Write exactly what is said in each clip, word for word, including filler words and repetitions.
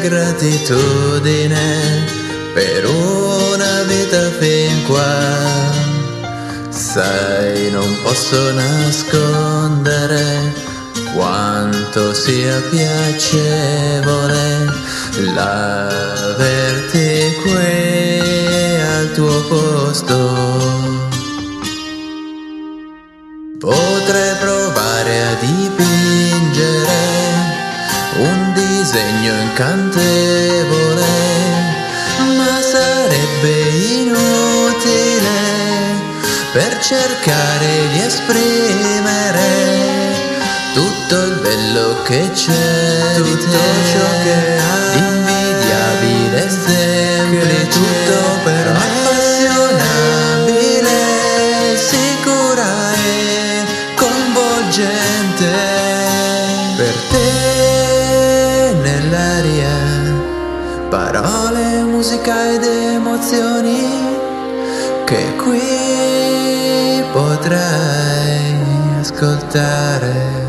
gratitudine per una vita fin qua. Sai, non posso nascondere quanto sia piacevole l'averti qui al tuo posto. Potrei provare a dipingere un disegno incantevole, ma sarebbe inutile per cercare di esprimere tutto il bello che c'è di te, ciò che hai, invidiabile e semplice, tutto per me appassionabile, sicura e coinvolgente. Per te nell'aria, parole, musica ed emozioni che qui potrai ascoltare.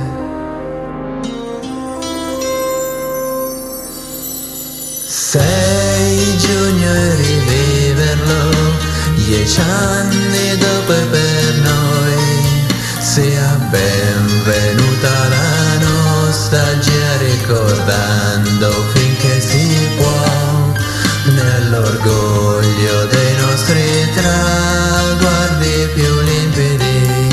sei giugno e riviverlo, dieci anni dopo e per noi sia benvenuta la nostalgia, ricordando finché si può nell'orgoglio dei nostri traguardi più limpidi.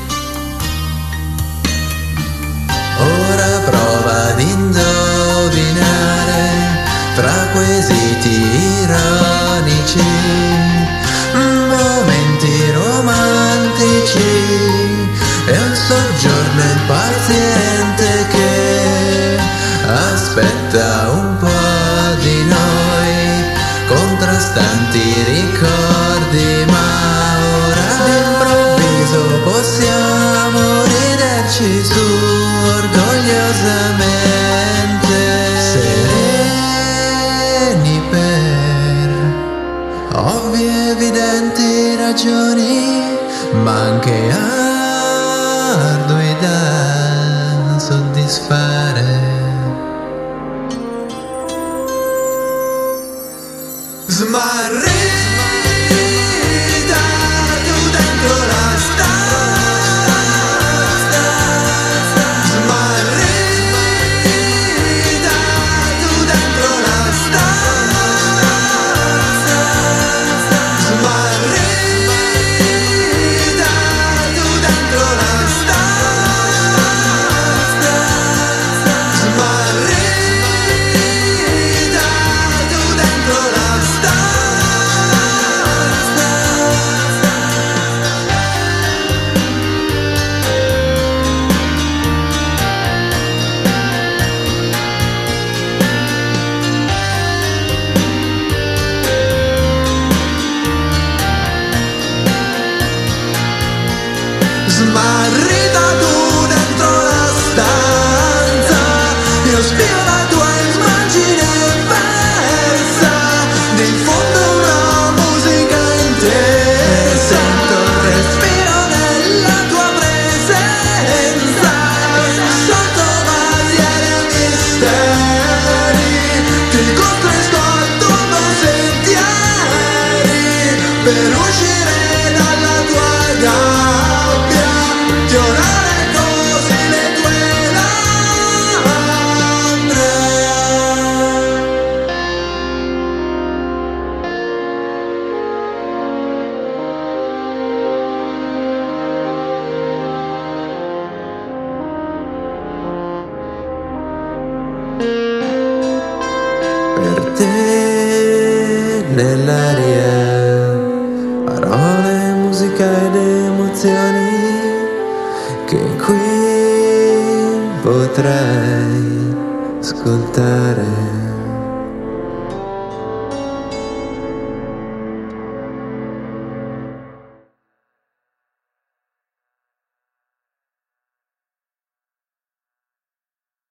Ora prova ad indovinare tra quesiti ironici, momenti romantici e un soggiorno impaziente che aspetta un po' di noi, contrastanti ricordi, ma ora d'improvviso possiamo riderci su orgogliosamente, sereni per ovvie evidenti ragioni, ma anche ardui da soddisfare. Smarrita tu dentro la stanza, smarrita tu dentro la stanza, smarrita tu dentro la stanza, smarrita tu dentro la stanza. Smarrita tu dentro la stanza, io spio la tua immagine persa, di fondo una musica intensa, sento il respiro della tua presenza, sotto barriere e misteri, ti costringo a tuoi sentieri, per uscire dalla tua gabbia, fiorare così le tue labbra. Per te nell'aria, parole, musica ed emozioni che qui potrai ascoltare.